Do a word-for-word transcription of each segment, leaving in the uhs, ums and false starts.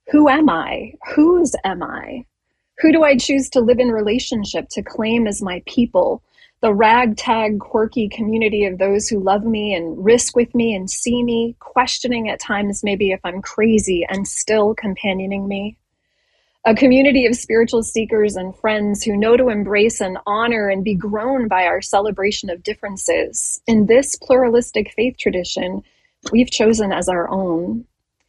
Who am I? Whose am I? Who do I choose to live in relationship, to claim as my people? The ragtag, quirky community of those who love me and risk with me and see me, questioning at times maybe if I'm crazy and still companioning me. A community of spiritual seekers and friends who know to embrace and honor and be grown by our celebration of differences. In this pluralistic faith tradition, we've chosen as our own.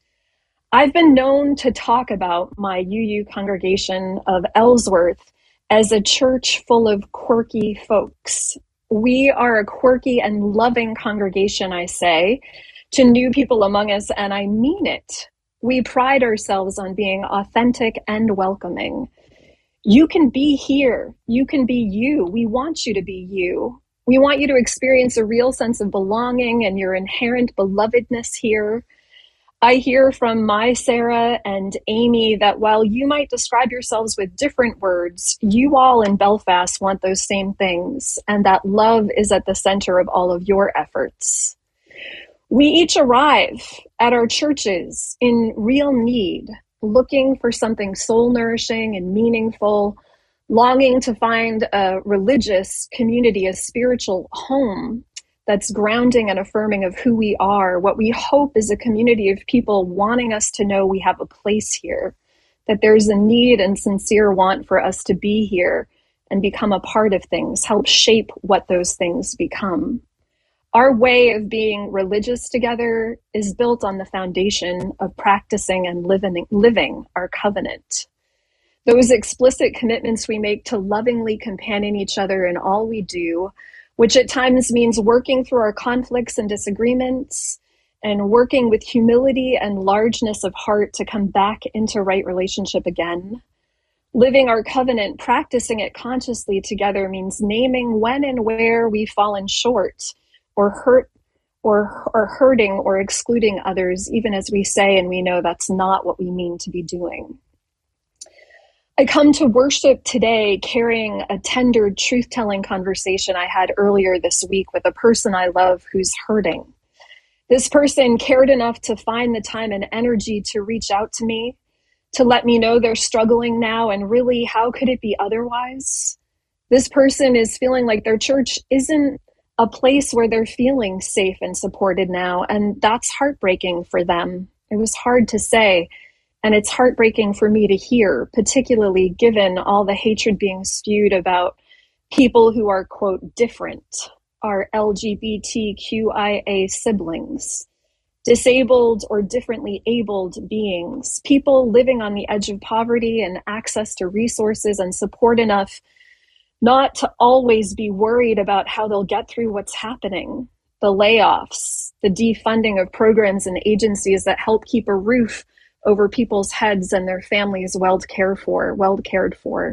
I've been known to talk about my U U congregation of Ellsworth as a church full of quirky folks. We are a quirky and loving congregation, I say, to new people among us, and I mean it. We pride ourselves on being authentic and welcoming. You can be here. You can be you. We want you to be you. We want you to experience a real sense of belonging and your inherent belovedness here. I hear from my Sarah and Amy that while you might describe yourselves with different words, you all in Belfast want those same things, and that love is at the center of all of your efforts. We each arrive at our churches in real need, looking for something soul-nourishing and meaningful, longing to find a religious community, a spiritual home that's grounding and affirming of who we are, what we hope is a community of people wanting us to know we have a place here, that there's a need and sincere want for us to be here and become a part of things, help shape what those things become. Our way of being religious together is built on the foundation of practicing and living, living our covenant. Those explicit commitments we make to lovingly companion each other in all we do, which at times means working through our conflicts and disagreements and working with humility and largeness of heart to come back into right relationship again. Living our covenant, practicing it consciously together means naming when and where we've fallen short or hurt or, or hurting or excluding others, even as we say and we know that's not what we mean to be doing. I come to worship today carrying a tender truth-telling conversation I had earlier this week with a person I love who's hurting. This person cared enough to find the time and energy to reach out to me, to let me know they're struggling now, and really, how could it be otherwise? This person is feeling like their church isn't a place where they're feeling safe and supported now, and that's heartbreaking for them. It was hard to say. And it's heartbreaking for me to hear, particularly given all the hatred being spewed about people who are, quote, different, our L G B T Q I A siblings, disabled or differently abled beings, people living on the edge of poverty and access to resources and support enough not to always be worried about how they'll get through what's happening, the layoffs, the defunding of programs and agencies that help keep a roof over people's heads and their families well cared for, well cared for.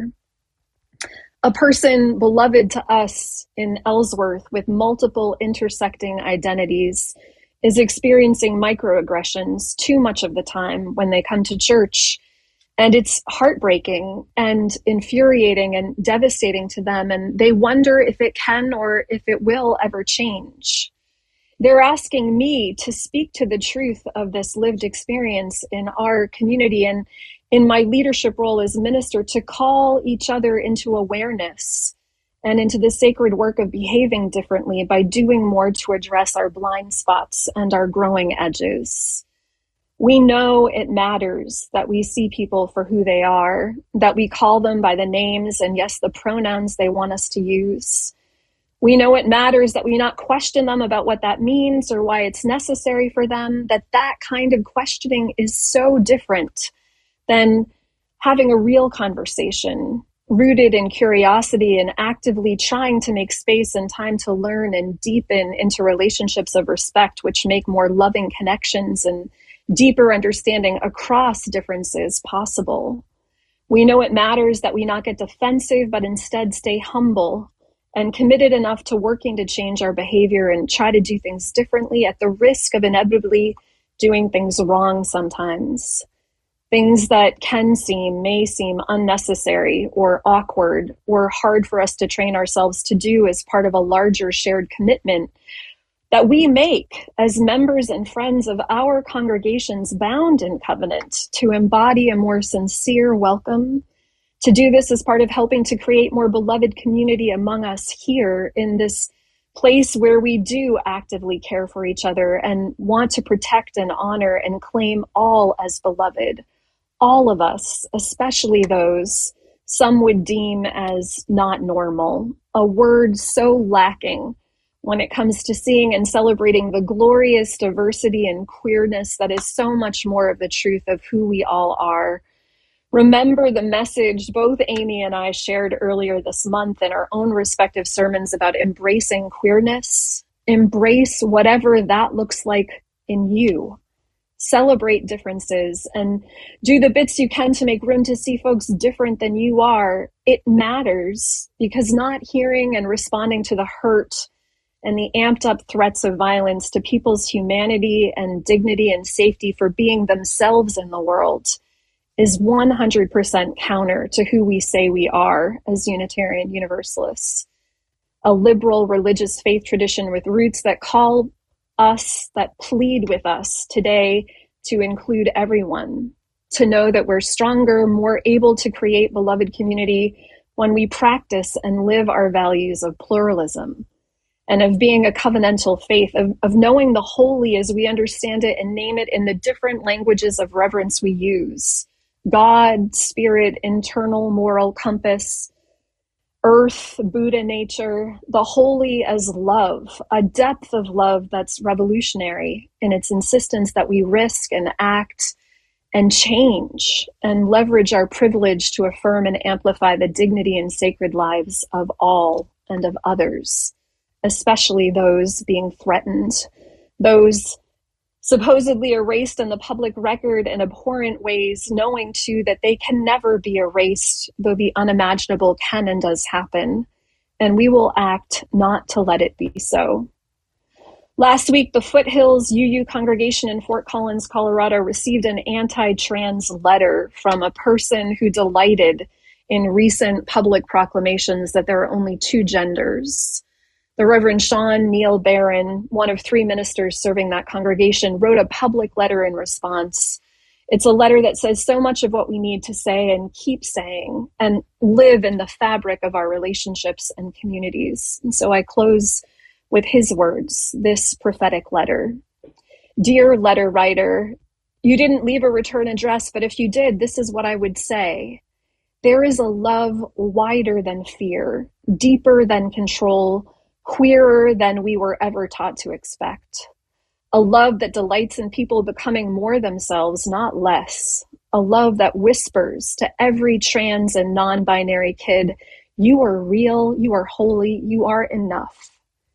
A person beloved to us in Ellsworth with multiple intersecting identities is experiencing microaggressions too much of the time when they come to church. And it's heartbreaking and infuriating and devastating to them. And they wonder if it can or if it will ever change. They're asking me to speak to the truth of this lived experience in our community and in my leadership role as minister to call each other into awareness and into the sacred work of behaving differently by doing more to address our blind spots and our growing edges. We know it matters that we see people for who they are, that we call them by the names and, yes, the pronouns they want us to use. We know it matters that we not question them about what that means or why it's necessary for them, that that kind of questioning is so different than having a real conversation rooted in curiosity and actively trying to make space and time to learn and deepen into relationships of respect, which make more loving connections and deeper understanding across differences possible. We know it matters that we not get defensive, but instead stay humble and committed enough to working to change our behavior and try to do things differently at the risk of inevitably doing things wrong sometimes. Things that can seem, may seem unnecessary or awkward or hard for us to train ourselves to do as part of a larger shared commitment that we make as members and friends of our congregations bound in covenant to embody a more sincere welcome, to do this as part of helping to create more beloved community among us here in this place where we do actively care for each other and want to protect and honor and claim all as beloved. All of us, especially those some would deem as not normal, a word so lacking when it comes to seeing and celebrating the glorious diversity and queerness that is so much more of the truth of who we all are. Remember the message both Amy and I shared earlier this month in our own respective sermons about embracing queerness. Embrace whatever that looks like in you. Celebrate differences and do the bits you can to make room to see folks different than you are. It matters because not hearing and responding to the hurt and the amped up threats of violence to people's humanity and dignity and safety for being themselves in the world is one hundred percent counter to who we say we are as Unitarian Universalists. A liberal religious faith tradition with roots that call us, that plead with us today to include everyone, to know that we're stronger, more able to create beloved community when we practice and live our values of pluralism and of being a covenantal faith, of, of knowing the holy as we understand it and name it in the different languages of reverence we use. God, spirit, internal moral compass, earth, Buddha nature, the holy as love, a depth of love that's revolutionary in its insistence that we risk and act and change and leverage our privilege to affirm and amplify the dignity and sacred lives of all and of others, especially those being threatened, those supposedly erased in the public record in abhorrent ways, knowing too that they can never be erased, though the unimaginable can and does happen, and we will act not to let it be so. Last week, the Foothills U U congregation in Fort Collins, Colorado, received an anti-trans letter from a person who delighted in recent public proclamations that there are only two genders. The Reverend Sean Neil Barron, one of three ministers serving that congregation, wrote a public letter in response. It's a letter that says so much of what we need to say and keep saying and live in the fabric of our relationships and communities. And so I close with his words, this prophetic letter. Dear letter writer, you didn't leave a return address, but if you did, this is what I would say. There is a love wider than fear, deeper than control, queerer than we were ever taught to expect. A love that delights in people becoming more themselves, not less. A love that whispers to every trans and non-binary kid, you are real, you are holy, you are enough.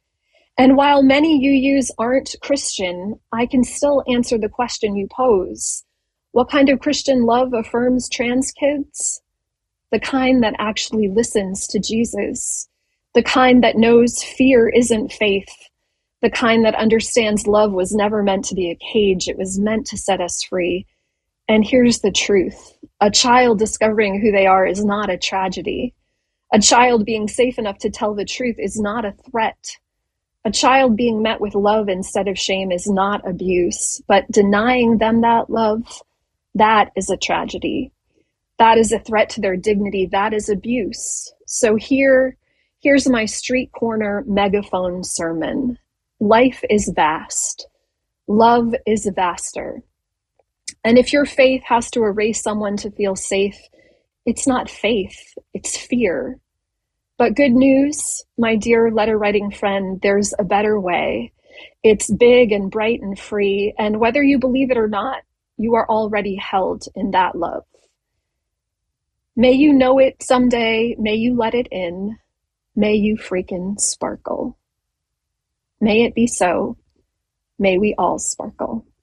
And while many U Us aren't Christian, I can still answer the question you pose. What kind of Christian love affirms trans kids? The kind that actually listens to Jesus. The kind that knows fear isn't faith. The kind that understands love was never meant to be a cage. It was meant to set us free. And here's the truth. A child discovering who they are is not a tragedy. A child being safe enough to tell the truth is not a threat. A child being met with love instead of shame is not abuse, but denying them that love, that is a tragedy. That is a threat to their dignity. That is abuse. So here, here's my street corner megaphone sermon. Life is vast. Love is vaster. And if your faith has to erase someone to feel safe, it's not faith, it's fear. But good news, my dear letter writing friend, there's a better way. It's big and bright and free. And whether you believe it or not, you are already held in that love. May you know it someday. May you let it in. May you freaking sparkle. May it be so. May we all sparkle.